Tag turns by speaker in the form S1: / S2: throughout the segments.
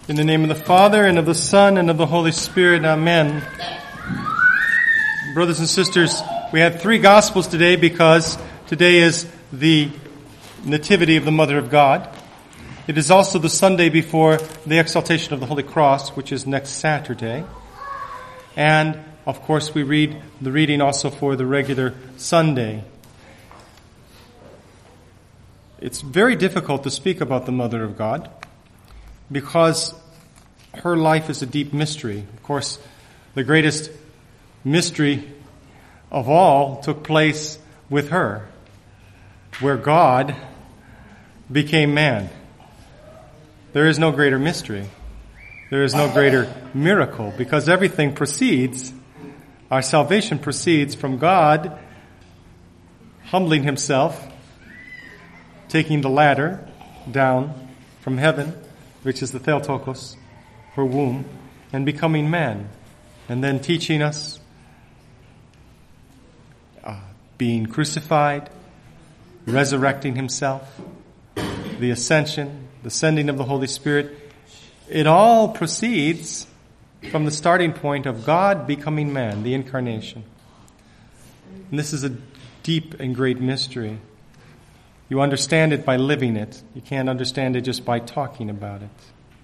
S1: In the name of the Father, and of the Son, and of the Holy Spirit, amen. Brothers and sisters, we had 3 Gospels today because today is the Nativity of the Mother of God. It is also the Sunday before the Exaltation of the Holy Cross, which is next Saturday. And, of course, we read the reading also for the regular Sunday. It's very difficult to speak about the Mother of God because her life is a deep mystery. Of course, the greatest mystery of all took place with her, where God became man. There is no greater mystery. There is no greater miracle, because everything proceeds, our salvation proceeds from God humbling himself, taking the ladder down from heaven, which is the Theotokos, her womb, and becoming man, and then teaching us, being crucified, resurrecting himself, the ascension, the sending of the Holy Spirit. It all proceeds from the starting point of God becoming man, the incarnation. And this is a deep and great mystery. You understand it by living it. You can't understand it just by talking about it.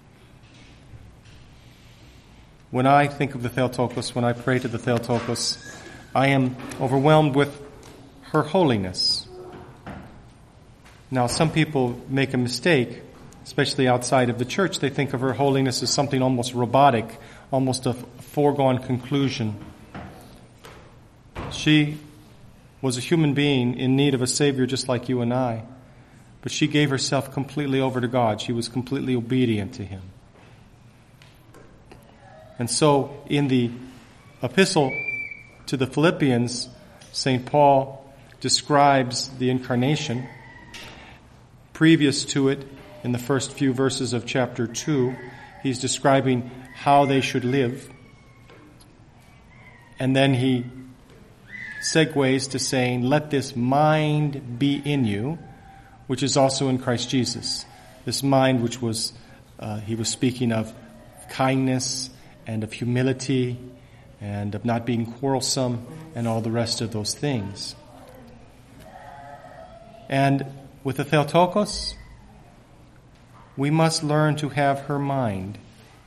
S1: When I think of the Theotokos, when I pray to the Theotokos, I am overwhelmed with her holiness. Now, some people make a mistake, especially outside of the church. They think of her holiness as something almost robotic, almost a foregone conclusion. She was a human being in need of a Savior just like you and I. But she gave herself completely over to God. She was completely obedient to Him. And so, in the epistle to the Philippians, St. Paul describes the incarnation. Previous to it, in the first few verses of chapter 2, he's describing how they should live. And then he segues to saying, let this mind be in you, which is also in Christ Jesus. This mind which was, he was speaking of kindness and of humility and of not being quarrelsome and all the rest of those things. And with the Theotokos, we must learn to have her mind,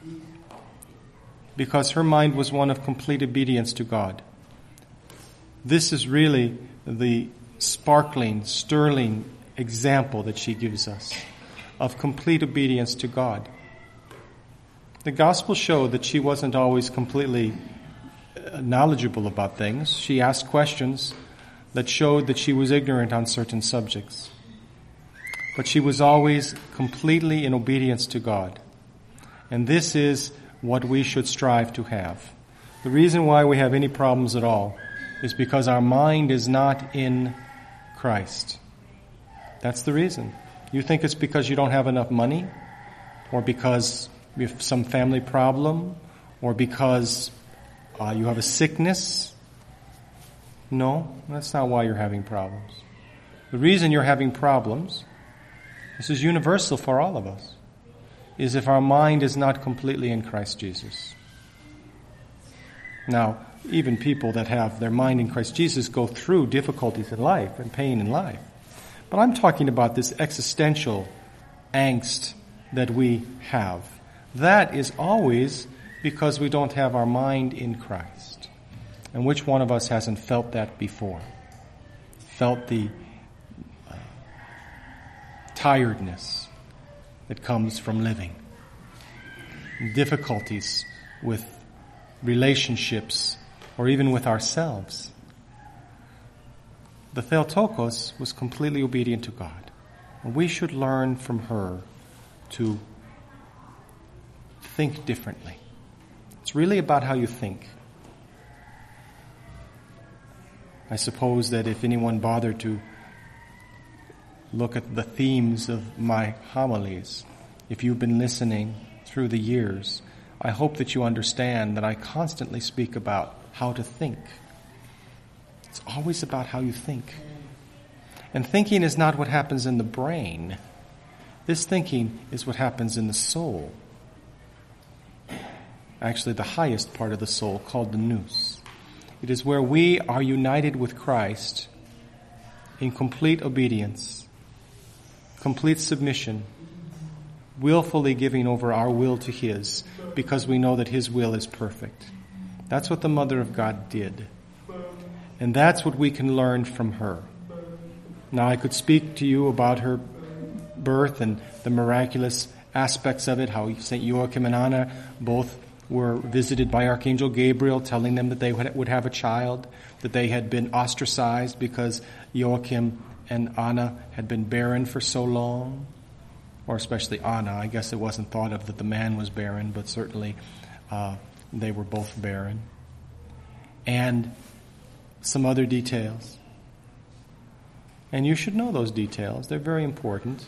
S1: because her mind was one of complete obedience to God. This is really the sparkling, sterling example that she gives us of complete obedience to God. The Gospels show that she wasn't always completely knowledgeable about things. She asked questions that showed that she was ignorant on certain subjects. But she was always completely in obedience to God. And this is what we should strive to have. The reason why we have any problems at all is because our mind is not in Christ. That's the reason. You think it's because you don't have enough money, or because you have some family problem, or because you have a sickness. No, that's not why you're having problems. The reason you're having problems, this is universal for all of us, is if our mind is not completely in Christ Jesus. Now, even people that have their mind in Christ Jesus go through difficulties in life and pain in life. But I'm talking about this existential angst that we have. That is always because we don't have our mind in Christ. And which one of us hasn't felt that before? Felt the tiredness that comes from living. Difficulties with relationships or even with ourselves. The Theotokos was completely obedient to God. And we should learn from her to think differently. It's really about how you think. I suppose that if anyone bothered to look at the themes of my homilies, if you've been listening through the years, I hope that you understand that I constantly speak about how to think. It's always about how you think. And thinking is not what happens in the brain. This thinking is what happens in the soul. actually the highest part of the soul, called the nous. It is where we are united with Christ in complete obedience, complete submission, willfully giving over our will to His, because we know that His will is perfect. That's what the Mother of God did. And that's what we can learn from her. Now, I could speak to you about her birth and the miraculous aspects of it, how St. Joachim and Anna both were visited by Archangel Gabriel, telling them that they would have a child, that they had been ostracized because Joachim and Anna had been barren for so long, or especially Anna. I guess it wasn't thought of that the man was barren, but certainly they were both barren. And some other details. And you should know those details. They're very important.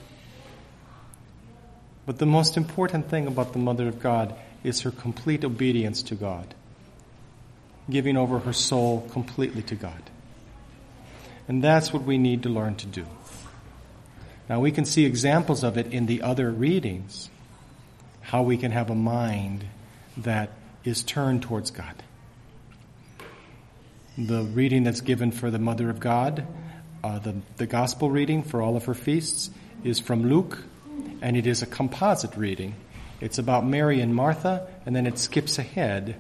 S1: But the most important thing about the Mother of God is her complete obedience to God, giving over her soul completely to God. And that's what we need to learn to do. Now, we can see examples of it in the other readings, how we can have a mind that is turned towards God. The reading that's given for the Mother of God, the gospel reading for all of her feasts, is from Luke, and it is a composite reading. It's about Mary and Martha, and then it skips ahead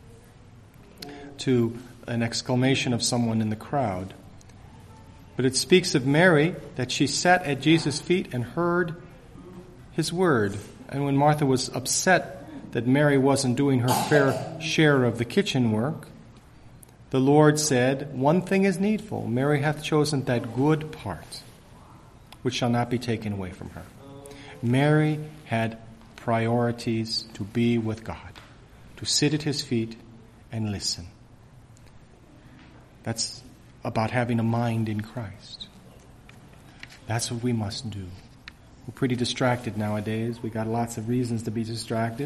S1: to an exclamation of someone in the crowd. But it speaks of Mary, that she sat at Jesus' feet and heard His word. And when Martha was upset that Mary wasn't doing her fair share of the kitchen work, the Lord said, "One thing is needful. Mary hath chosen that good part, which shall not be taken away from her." Mary had priorities to be with God, to sit at His feet and listen. That's about having a mind in Christ. That's what we must do. We're pretty distracted nowadays. We got lots of reasons to be distracted.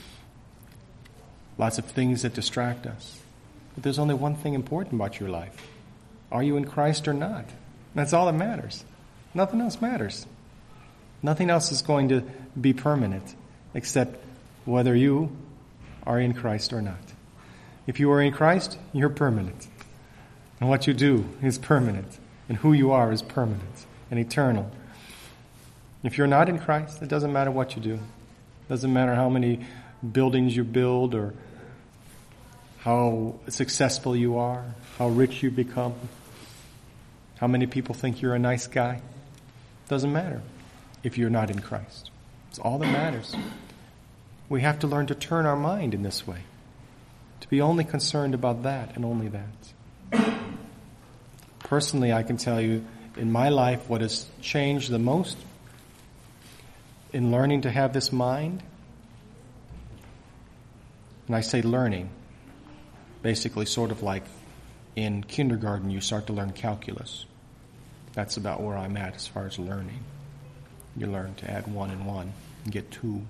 S1: Lots of things that distract us. But there's only one thing important about your life. Are you in Christ or not? That's all that matters. Nothing else matters. Nothing else is going to be permanent except whether you are in Christ or not. If you are in Christ, you're permanent. And what you do is permanent. And who you are is permanent and eternal. If you're not in Christ, it doesn't matter what you do. It doesn't matter how many buildings you build or how successful you are, how rich you become, how many people think you're a nice guy. It doesn't matter if you're not in Christ. It's all that matters. We have to learn to turn our mind in this way, to be only concerned about that and only that. Personally, I can tell you, in my life, what has changed the most in learning to have this mind, and I say learning, basically sort of like in kindergarten you start to learn calculus. That's about where I'm at as far as learning. You learn to add 1 and 1 and get 2.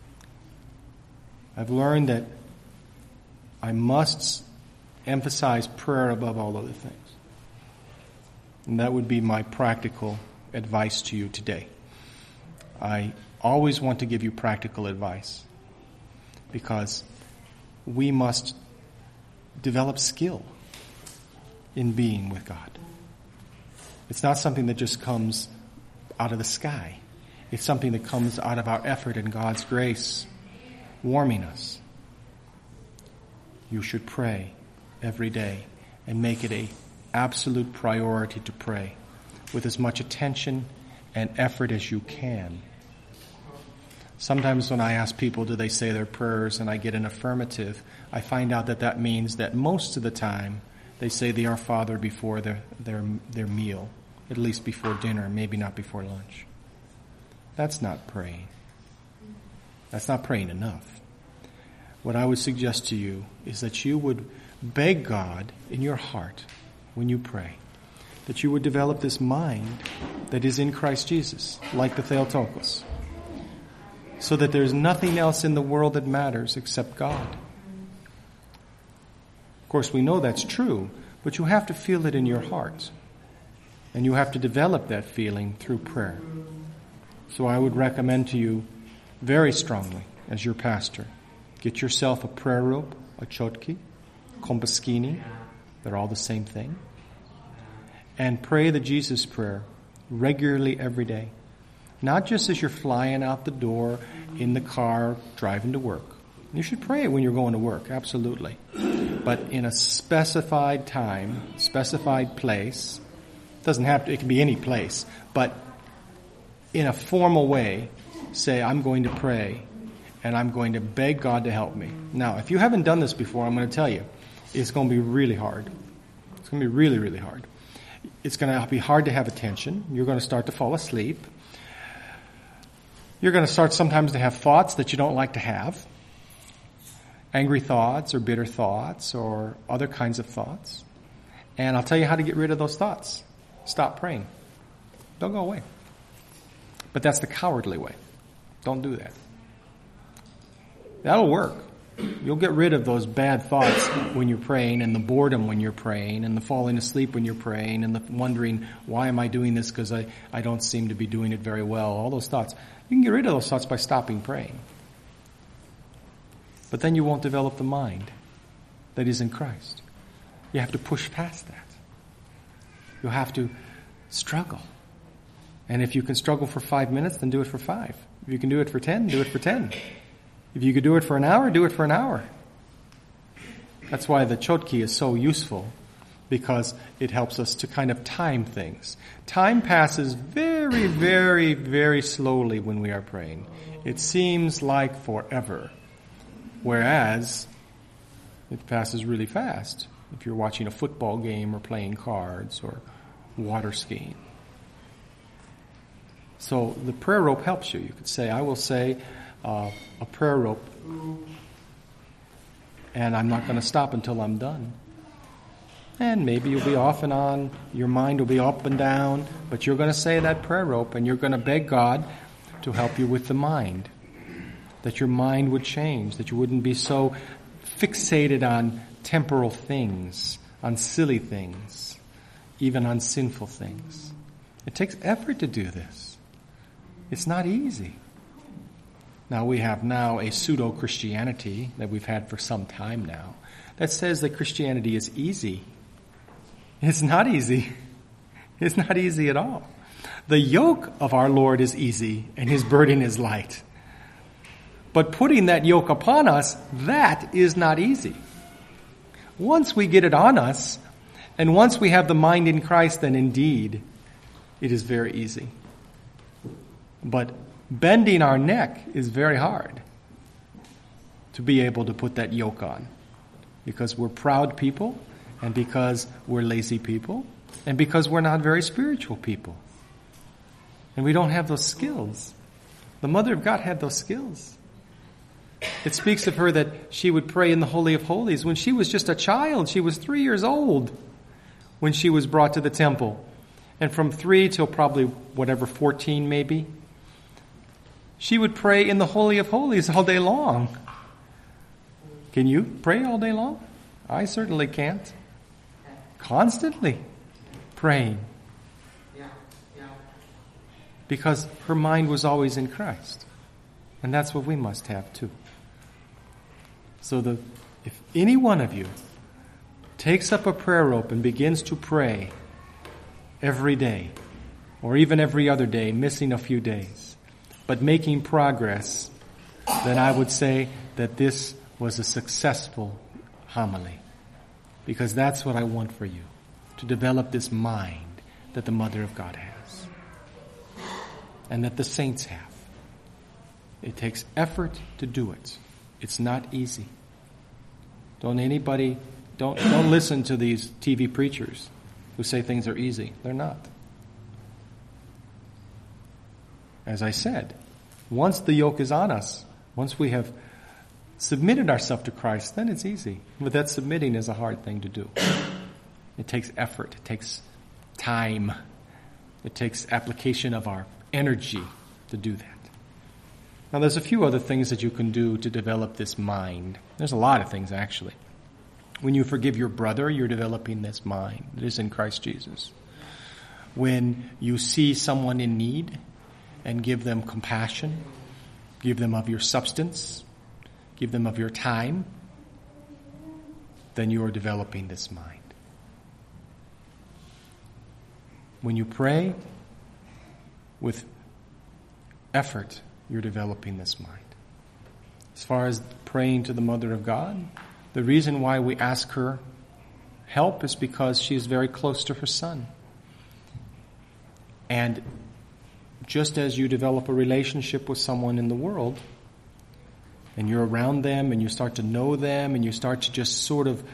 S1: I've learned that I must emphasize prayer above all other things. And that would be my practical advice to you today. I always want to give you practical advice because we must develop skill in being with God. It's not something that just comes out of the sky. It's something that comes out of our effort and God's grace warming us. You should pray every day and make it an absolute priority to pray with as much attention and effort as you can. Sometimes when I ask people, do they say their prayers, and I get an affirmative, I find out that that means that most of the time they say the Our Father before their meal, at least before dinner, maybe not before lunch. That's not praying. That's not praying enough. What I would suggest to you is that you would beg God in your heart when you pray, that you would develop this mind that is in Christ Jesus, like the Theotokos, so that there's nothing else in the world that matters except God. Of course, we know that's true, but you have to feel it in your heart, and you have to develop that feeling through prayer. So I would recommend to you very strongly, as your pastor, Get yourself a prayer rope, a chotki, kombaskini. They're all the same thing. And pray the Jesus prayer regularly every day. Not just as you're flying out the door in the car driving to work. You should pray it when you're going to work, absolutely. But in a specified time, specified place. Doesn't have to, it can be any place. But in a formal way, say, I'm going to pray and I'm going to beg God to help me. Now, if you haven't done this before, I'm going to tell you, it's going to be really hard. It's going to be really, really hard. It's going to be hard to have attention. You're going to start to fall asleep. You're going to start sometimes to have thoughts that you don't like to have. Angry thoughts or bitter thoughts or other kinds of thoughts. And I'll tell you how to get rid of those thoughts. Stop praying. Don't go away. But that's the cowardly way. Don't do that. That'll work. You'll get rid of those bad thoughts when you're praying, and the boredom when you're praying, and the falling asleep when you're praying, and the wondering, why am I doing this because I don't seem to be doing it very well. All those thoughts. You can get rid of those thoughts by stopping praying. But then you won't develop the mind that is in Christ. You have to push past that. You'll have to struggle. And if you can struggle for 5 minutes, then do it for 5. If you can do it for 10, do it for 10. If you could do it for an hour, do it for an hour. That's why the chotki is so useful, because it helps us to kind of time things. Time passes very, very, very slowly when we are praying. It seems like forever, whereas it passes really fast if you're watching a football game or playing cards or water skiing. So the prayer rope helps you. You could say, I will say a prayer rope, and I'm not going to stop until I'm done. And maybe you'll be off and on, your mind will be up and down, but you're going to say that prayer rope, and you're going to beg God to help you with the mind, that your mind would change, that you wouldn't be so fixated on temporal things, on silly things, even on sinful things. It takes effort to do this. It's not easy. Now we have now a pseudo-Christianity that we've had for some time now that says that Christianity is easy. It's not easy. It's not easy at all. The yoke of our Lord is easy and his burden is light. But putting that yoke upon us, that is not easy. Once we get it on us, and once we have the mind in Christ, then indeed it is very easy. But bending our neck is very hard to be able to put that yoke on, because we're proud people, and because we're lazy people, and because we're not very spiritual people. And we don't have those skills. The Mother of God had those skills. It speaks of her that she would pray in the Holy of Holies when she was just a child. She was 3 years old when she was brought to the temple. And from 3 till probably 14 maybe, she would pray in the Holy of Holies all day long. Can you pray all day long? I certainly can't. Constantly praying. Because her mind was always in Christ. And that's what we must have too. So if any one of you takes up a prayer rope and begins to pray every day, or even every other day, missing a few days, but making progress, then I would say that this was a successful homily. Because that's what I want for you, to develop this mind that the Mother of God has, and that the saints have. It takes effort to do it. It's not easy. Don't listen to these TV preachers who say things are easy. They're not. As I said, once the yoke is on us, once we have submitted ourselves to Christ, then it's easy. But that submitting is a hard thing to do. It takes effort. It takes time. It takes application of our energy to do that. Now, there's a few other things that you can do to develop this mind. There's a lot of things, actually. When you forgive your brother, you're developing this mind that is in Christ Jesus. When you see someone in need and give them compassion, give them of your substance, give them of your time, then you are developing this mind. When you pray with effort, you're developing this mind. As far as praying to the Mother of God, the reason why we ask her help is because she is very close to her Son. And just as you develop a relationship with someone in the world, and you're around them, and you start to know them, and you start to just sort of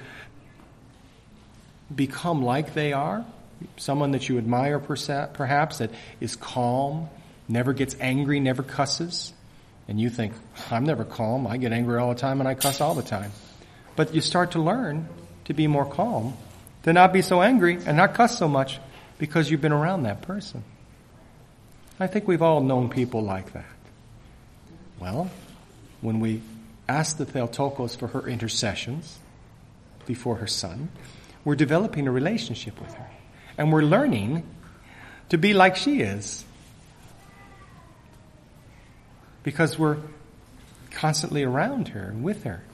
S1: become like they are, someone that you admire perhaps, that is calm, never gets angry, never cusses, and you think, I'm never calm, I get angry all the time and I cuss all the time. But you start to learn to be more calm, to not be so angry and not cuss so much because you've been around that person. I think we've all known people like that. Well, when we ask the Theotokos for her intercessions before her Son, we're developing a relationship with her. And we're learning to be like she is. Because we're constantly around her and with her.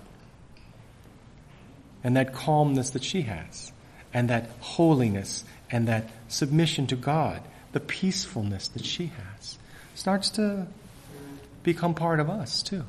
S1: And that calmness that she has, and that holiness, and that submission to God, the peacefulness that she has, starts to become part of us too.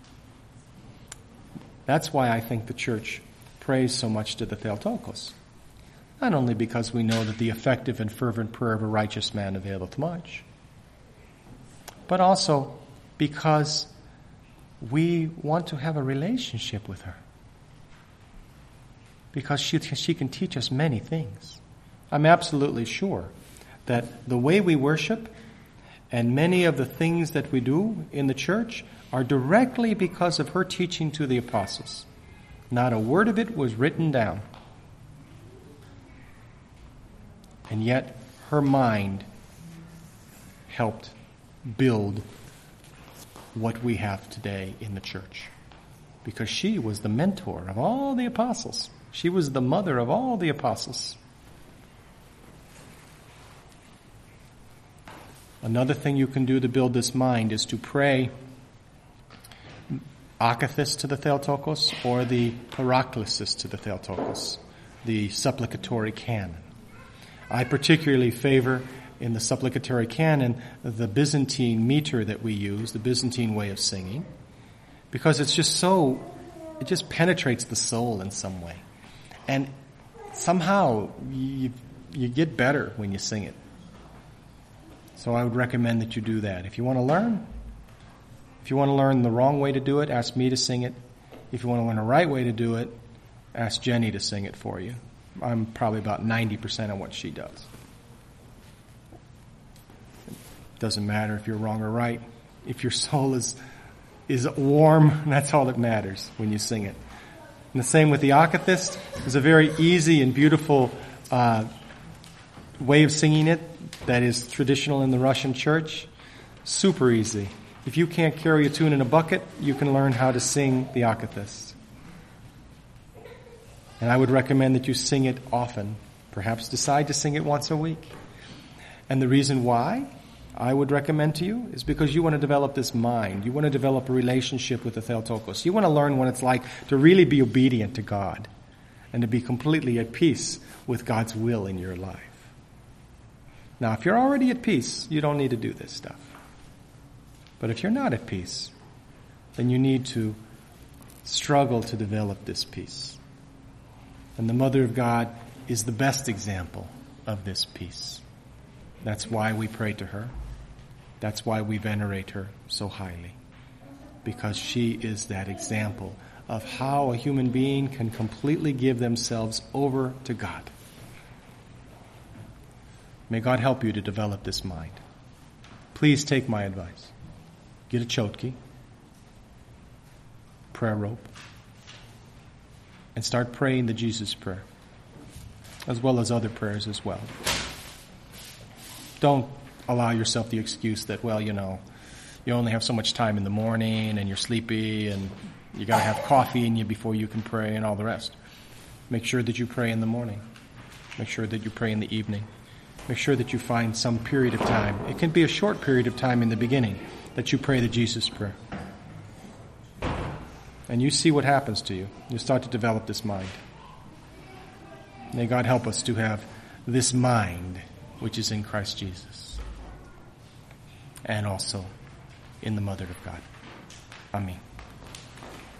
S1: That's why I think the Church prays so much to the Theotokos. Not only because we know that the effective and fervent prayer of a righteous man availeth much, but also because we want to have a relationship with her. Because she can teach us many things. I'm absolutely sure that the way we worship and many of the things that we do in the church are directly because of her teaching to the apostles. Not a word of it was written down. And yet her mind helped build what we have today in the church. Because she was the mentor of all the apostles. She was the mother of all the apostles. Another thing you can do to build this mind is to pray Akathist to the Theotokos or the Paraklesis to the Theotokos, the supplicatory canon. I particularly favor in the supplicatory canon the Byzantine meter that we use, the Byzantine way of singing, because it just penetrates the soul in some way. And somehow you get better when you sing it. So I would recommend that you do that. If you want to learn the wrong way to do it, ask me to sing it. If you want to learn the right way to do it, ask Jenny to sing it for you. I'm probably about 90% of what she does. It doesn't matter if you're wrong or right. If your soul is warm, that's all that matters when you sing it. And the same with the Akathist. It's a very easy and beautiful way of singing it that is traditional in the Russian church. Super easy. If you can't carry a tune in a bucket, you can learn how to sing the Akathist. And I would recommend that you sing it often. Perhaps decide to sing it once a week. And the reason why I would recommend to you is because you want to develop this mind. You want to develop a relationship with the Theotokos. You want to learn what it's like to really be obedient to God and to be completely at peace with God's will in your life. Now, if you're already at peace, you don't need to do this stuff. But if you're not at peace, then you need to struggle to develop this peace. And the Mother of God is the best example of this peace. That's why we pray to her. That's why we venerate her so highly. Because she is that example of how a human being can completely give themselves over to God. May God help you to develop this mind. Please take my advice. Get a chotki, prayer rope, and start praying the Jesus prayer, as well as other prayers as well. Don't allow yourself the excuse that, well, you only have so much time in the morning and you're sleepy and you got to have coffee in you before you can pray and all the rest. Make sure that you pray in the morning. Make sure that you pray in the evening. Make sure that you find some period of time. It can be a short period of time in the beginning that you pray the Jesus prayer. And you see what happens to you. You start to develop this mind. May God help us to have this mind which is in Christ Jesus and also in the Mother of God. Amen.